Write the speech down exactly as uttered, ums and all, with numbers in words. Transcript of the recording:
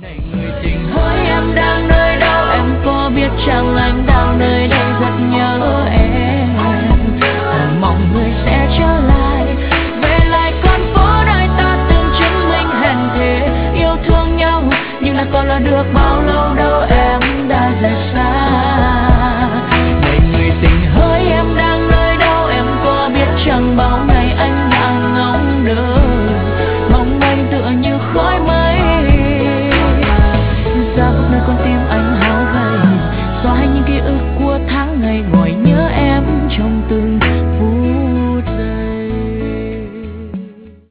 Này người tình hỡi em đang nơi đâu, em có biết chăng anh đã